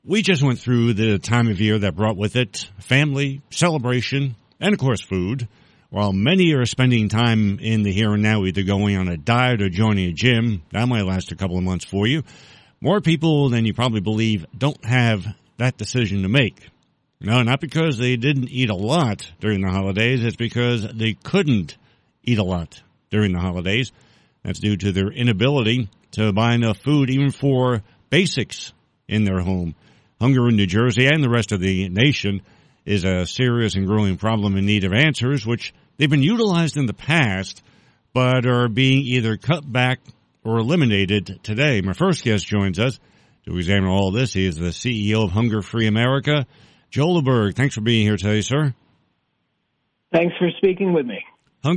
We just went through the time of year that brought with it family, celebration, and of course food. While many are spending time in the here and now, either going on a diet or joining a gym, that might last a couple of months for you. More people than you probably believe don't have that decision to make. No, not because they didn't eat a lot during the holidays. It's because they couldn't eat a lot during the holidays. That's due to their inability to buy enough food even for basics in their home. Hunger in New Jersey and the rest of the nation is a serious and growing problem in need of answers, which they've been utilized in the past, but are being either cut back or eliminated today. My first guest joins us to examine all this. He is the CEO of Hunger Free America, Joel LeBerg. Thanks for being here today, sir. Thanks for speaking with me.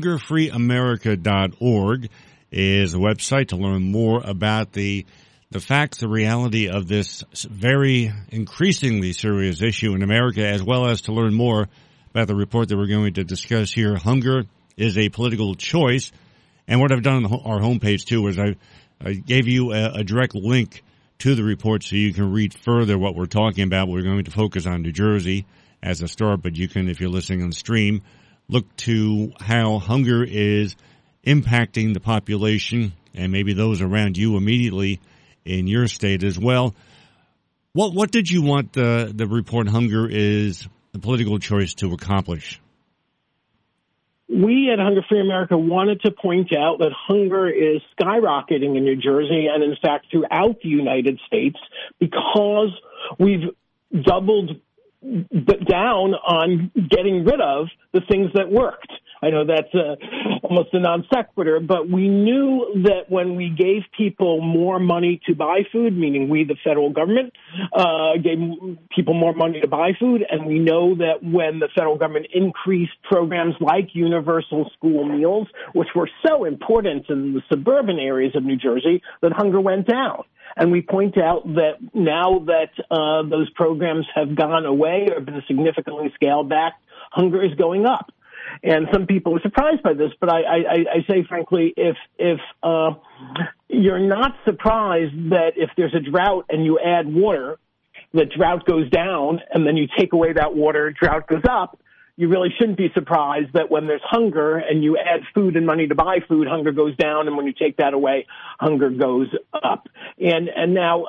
HungerFreeAmerica.org is a website to learn more about the facts, the reality of this very increasingly serious issue in America, as well as to learn more about the report that we're going to discuss here. Hunger is a political choice. And what I've done on our homepage, too, is I gave you a direct link to the report so you can read further what we're talking about. We're going to focus on New Jersey as a start, but you can, if you're listening on the stream, look to how hunger is impacting the population and maybe those around you immediately in your state as well. What did you want the report Hunger is a political choice to accomplish? We at Hunger Free America wanted to point out that hunger is skyrocketing in New Jersey and, in fact, throughout the United States because we've doubled down on getting rid of the things that worked. I know that's almost a non sequitur, but we knew that when we gave people more money to buy food, meaning we, the federal government, gave people more money to buy food, and we know that when the federal government increased programs like universal school meals, which were so important in the suburban areas of New Jersey, that hunger went down. And we point out that now that those programs have gone away or been significantly scaled back, hunger is going up. And some people are surprised by this, but I say, frankly, if you're not surprised that if there's a drought and you add water, the drought goes down, and then you take away that water, drought goes up, you really shouldn't be surprised that when there's hunger and you add food and money to buy food, hunger goes down, and when you take that away, hunger goes up. And now,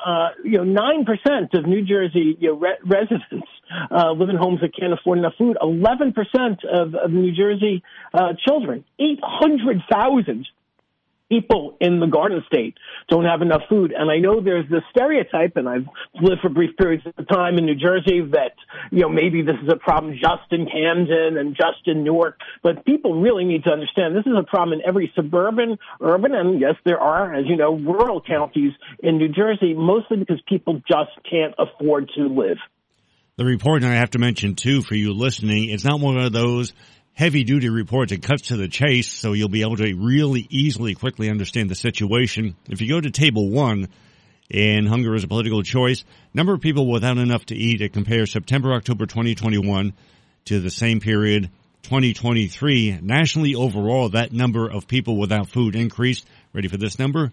9% of New Jersey residents live in homes that can't afford enough food. 11% of New Jersey children, 800,000 people in the Garden State don't have enough food. And I know there's this stereotype, and I've lived for brief periods of time in New Jersey, that, maybe this is a problem just in Camden and just in Newark. But people really need to understand this is a problem in every suburban, urban, and yes, there are, as you know, rural counties in New Jersey, mostly because people just can't afford to live. The report, and I have to mention, too, for you listening, it's not one of those heavy-duty reports. It cuts to the chase, so you'll be able to really easily, quickly understand the situation. If you go to Table 1 in Hunger is a Political Choice, number of people without enough to eat, it compares September, October 2021 to the same period 2023. Nationally, overall, that number of people without food increased. Ready for this number?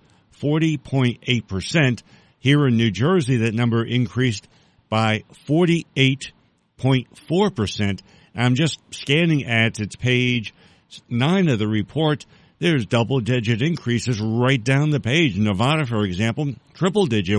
40.8%. Here in New Jersey, that number increased by 48.4%. I'm just scanning at its page 9 of the report. There's double-digit increases right down the page. Nevada, for example, triple-digit,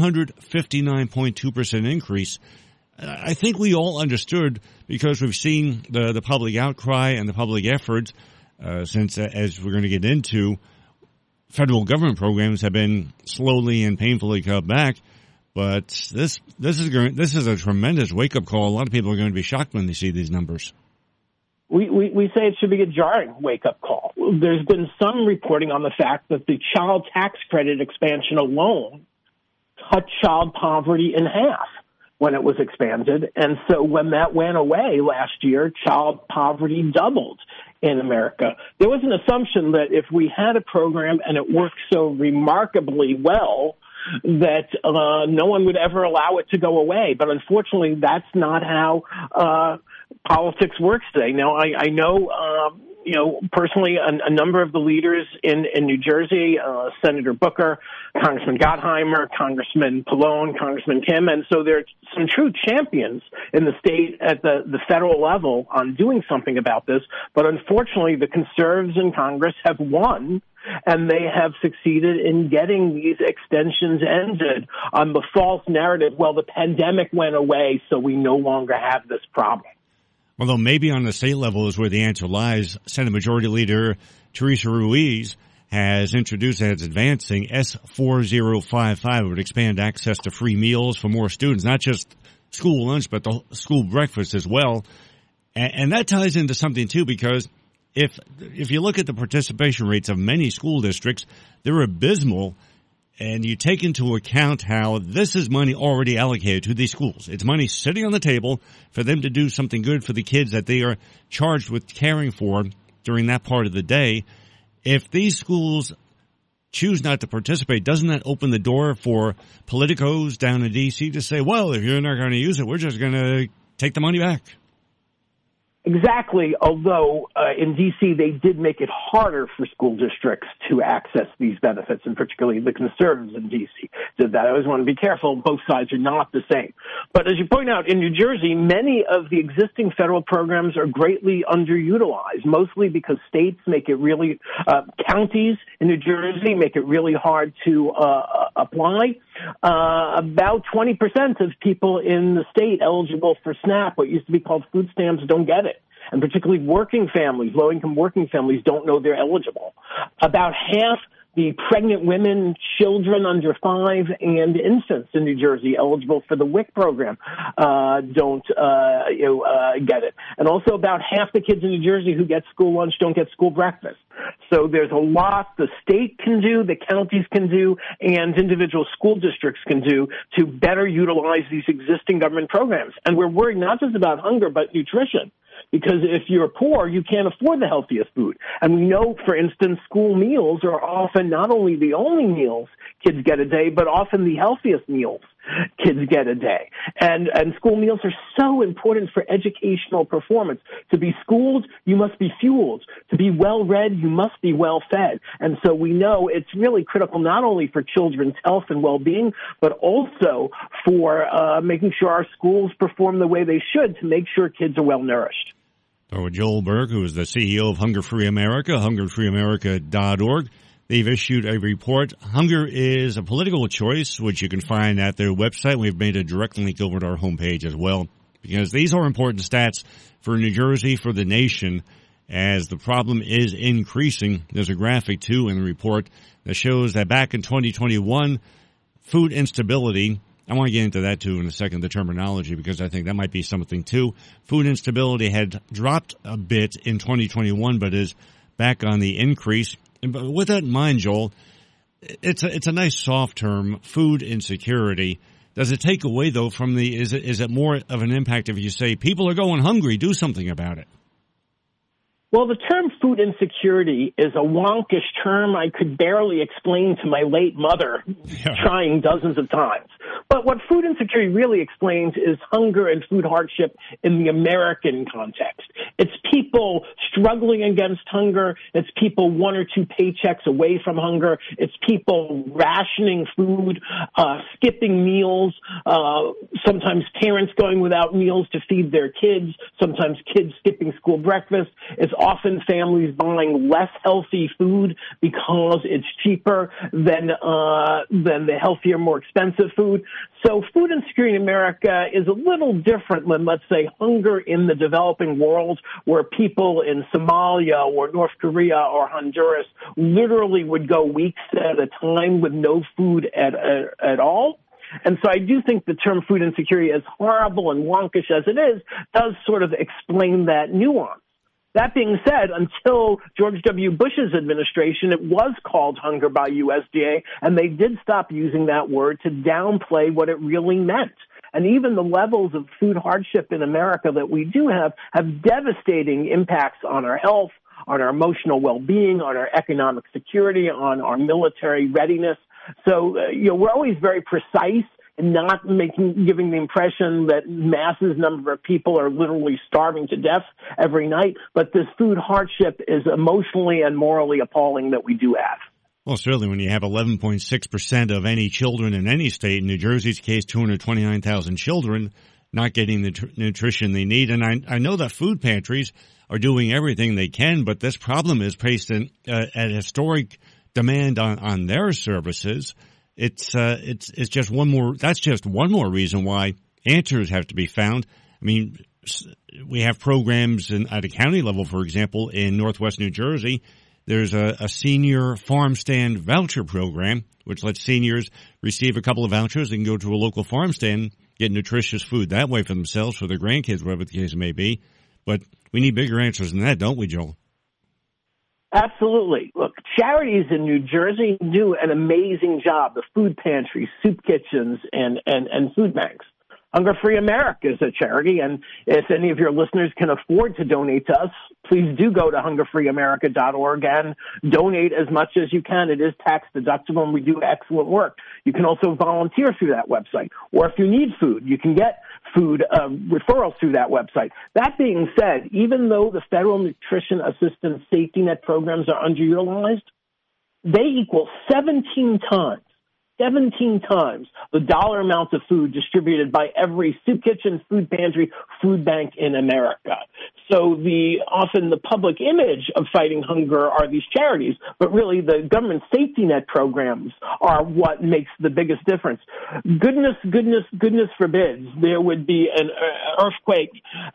159.2% increase. I think we all understood, because we've seen the public outcry and the public efforts since, as we're going to get into, federal government programs have been slowly and painfully cut back. But this is a tremendous wake-up call. A lot of people are going to be shocked when they see these numbers. We say it should be a jarring wake-up call. There's been some reporting on the fact that the child tax credit expansion alone cut child poverty in half when it was expanded. And so when that went away last year, child poverty doubled in America. There was an assumption that if we had a program and it worked so remarkably well, that no one would ever allow it to go away. But unfortunately, that's not how politics works today. Now, I know personally, a number of the leaders in New Jersey, Senator Booker, Congressman Gottheimer, Congressman Pallone, Congressman Kim, and so there are some true champions in the state at the federal level on doing something about this. But unfortunately, the conservatives in Congress have won, and they have succeeded in getting these extensions ended on the false narrative, well, the pandemic went away, so we no longer have this problem. Although maybe on the state level is where the answer lies. Senate Majority Leader Teresa Ruiz has introduced as advancing S4055. It would expand access to free meals for more students, not just school lunch, but the school breakfast as well. And that ties into something, too, because if you look at the participation rates of many school districts, they're abysmal. And you take into account how this is money already allocated to these schools. It's money sitting on the table for them to do something good for the kids that they are charged with caring for during that part of the day. If these schools choose not to participate, doesn't that open the door for politicos down in D.C. to say, well, if you're not going to use it, we're just going to take the money back? Exactly, although in D.C. they did make it harder for school districts to access these benefits, and particularly the conservatives in D.C. did that. I always want to be careful. Both sides are not the same. But as you point out, in New Jersey, many of the existing federal programs are greatly underutilized, mostly because states make it really, counties in New Jersey make it really hard to apply. About 20% of people in the state eligible for SNAP, what used to be called food stamps, don't get it. And particularly working families, low-income working families, don't know they're eligible. About half the pregnant women, children under 5, and infants in New Jersey eligible for the WIC program don't get it. And also about half the kids in New Jersey who get school lunch don't get school breakfast. So there's a lot the state can do, the counties can do, and individual school districts can do to better utilize these existing government programs. And we're worried not just about hunger, but nutrition. Because if you're poor, you can't afford the healthiest food. And we know, for instance, school meals are often not only the only meals kids get a day, but often the healthiest meals kids get a day. And school meals are so important for educational performance. To be schooled, you must be fueled. To be well-read, you must be well-fed. And so we know it's really critical not only for children's health and well-being, but also for making sure our schools perform the way they should to make sure kids are well-nourished. So Joel Berg, who is the CEO of Hunger Free America, hungerfreeamerica.org, they've issued a report. Hunger is a political choice, which you can find at their website. We've made a direct link over to our homepage as well, because these are important stats for New Jersey, for the nation, as the problem is increasing. There's a graphic, too, in the report that shows that back in 2021, food instability, I want to get into that, too, in a second, the terminology, because I think that might be something, too. Food instability had dropped a bit in 2021, but is back on the increase. And with that in mind, Joel, it's a nice soft term, food insecurity. Does it take away, though, from is it more of an impact if you say people are going hungry, do something about it? Well, the term food insecurity is a wonkish term I could barely explain to my late mother, trying dozens of times. But what food insecurity really explains is hunger and food hardship in the American context. It's people struggling against hunger. It's people 1 or 2 paychecks away from hunger. It's people rationing food, skipping meals, sometimes parents going without meals to feed their kids, sometimes kids skipping school breakfast. It's often families buying less healthy food because it's cheaper than the healthier, more expensive food. So food insecurity in America is a little different than, let's say, hunger in the developing world, where people in Somalia or North Korea or Honduras literally would go weeks at a time with no food at all. And so I do think the term food insecurity, as horrible and wonkish as it is, does sort of explain that nuance. That being said, until George W. Bush's administration, it was called hunger by USDA, and they did stop using that word to downplay what it really meant. And even the levels of food hardship in America that we do have devastating impacts on our health, on our emotional well-being, on our economic security, on our military readiness. So, we're always very precise and not giving the impression that massive number of people are literally starving to death every night. But this food hardship is emotionally and morally appalling that we do have. Well, certainly when you have 11.6% of any children in any state, in New Jersey's case, 229,000 children not getting the nutrition they need. And I know that food pantries are doing everything they can, but this problem is placed at historic demand on their services. It's just that's just one more reason why answers have to be found. I mean, we have programs at a county level, for example, in Northwest New Jersey. There's a senior farm stand voucher program, which lets seniors receive a couple of vouchers and go to a local farm stand, get nutritious food that way for themselves, for their grandkids, whatever the case may be. But we need bigger answers than that, don't we, Joel? Absolutely. Look, charities in New Jersey do an amazing job. The food pantries, soup kitchens, and food banks. Hunger Free America is a charity, and if any of your listeners can afford to donate to us, please do go to hungerfreeamerica.org and donate as much as you can. It is tax deductible, and we do excellent work. You can also volunteer through that website, or if you need food, you can get food referrals through that website. That being said, even though the federal nutrition assistance safety net programs are underutilized, they equal 17 times the dollar amount of food distributed by every soup kitchen, food pantry, food bank in America. So often the public image of fighting hunger are these charities, but really the government safety net programs are what makes the biggest difference. Goodness forbids there would be an earthquake,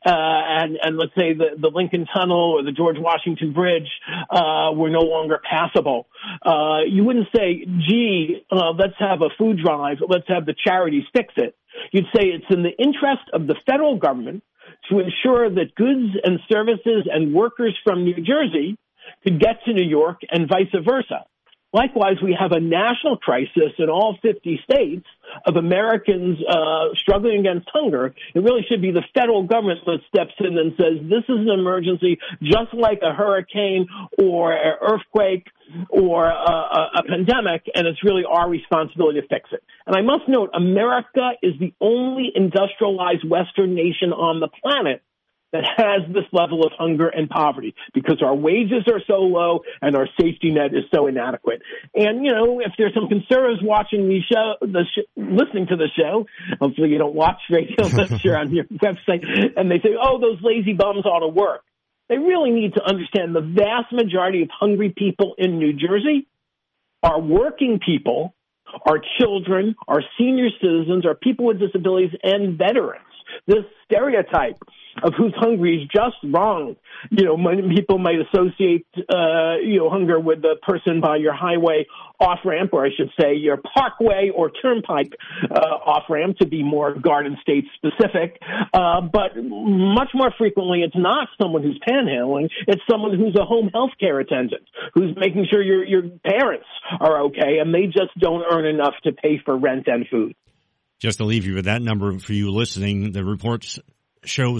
and let's say the Lincoln Tunnel or the George Washington Bridge were no longer passable. You wouldn't say, gee, let's have a food drive, let's have the charities fix it. You'd say it's in the interest of the federal government to ensure that goods and services and workers from New Jersey could get to New York and vice versa. Likewise, we have a national crisis in all 50 states of Americans struggling against hunger. It really should be the federal government that steps in and says, this is an emergency, just like a hurricane or an earthquake or a pandemic, and it's really our responsibility to fix it. And I must note, America is the only industrialized Western nation on the planet that has this level of hunger and poverty because our wages are so low and our safety net is so inadequate. And, you know, if there's some conservatives watching listening to the show, hopefully you don't watch radio, I'm sure on your website, and they say, oh, those lazy bums ought to work. They really need to understand the vast majority of hungry people in New Jersey are working people, are children, are senior citizens, are people with disabilities, and veterans. This stereotype of who's hungry is just wrong. You know, many people might associate, hunger with the person by your highway off-ramp, or I should say your parkway or turnpike off-ramp to be more Garden State specific. But much more frequently, it's not someone who's panhandling. It's someone who's a home health care attendant, who's making sure your parents are okay, and they just don't earn enough to pay for rent and food. Just to leave you with that number for you listening, the reports show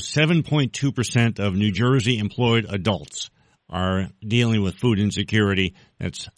7.2% of New Jersey employed adults are dealing with food insecurity. That's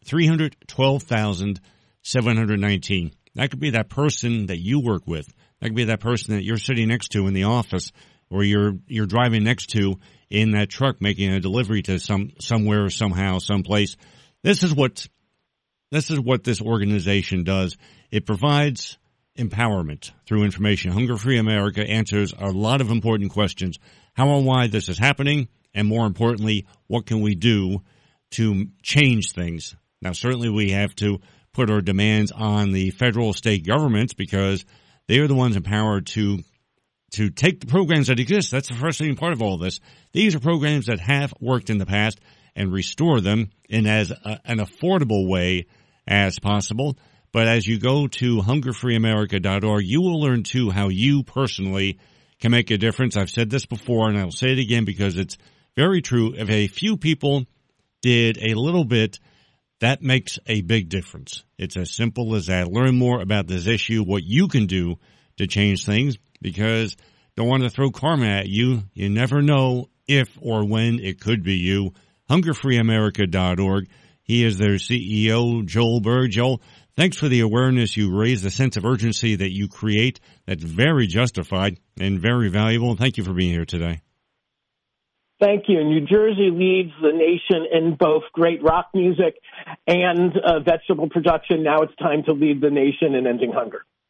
312,719. That could be that person that you work with. That could be that person that you're sitting next to in the office, or you're driving next to in that truck making a delivery to somewhere, somehow, someplace. This is what this organization does. It provides empowerment through information. Hunger Free America answers a lot of important questions. How and why this is happening, and more importantly, what can we do to change things? Now, certainly we have to put our demands on the federal, state governments because they are the ones empowered to take the programs that exist. That's the frustrating part of all this. These are programs that have worked in the past and restore them in as an affordable way as possible. But as you go to hungerfreeamerica.org, you will learn, too, how you personally can make a difference. I've said this before, and I'll say it again because it's very true. If a few people did a little bit, that makes a big difference. It's as simple as that. Learn more about this issue, what you can do to change things, because don't want to throw karma at you. You never know if or when it could be you. hungerfreeamerica.org. He is their CEO, Joel Berg. Joel, Thanks for the awareness you raise, the sense of urgency that you create. That's very justified and very valuable. Thank you for being here today. Thank you. New Jersey leads the nation in both great rock music and vegetable production. Now it's time to lead the nation in ending hunger.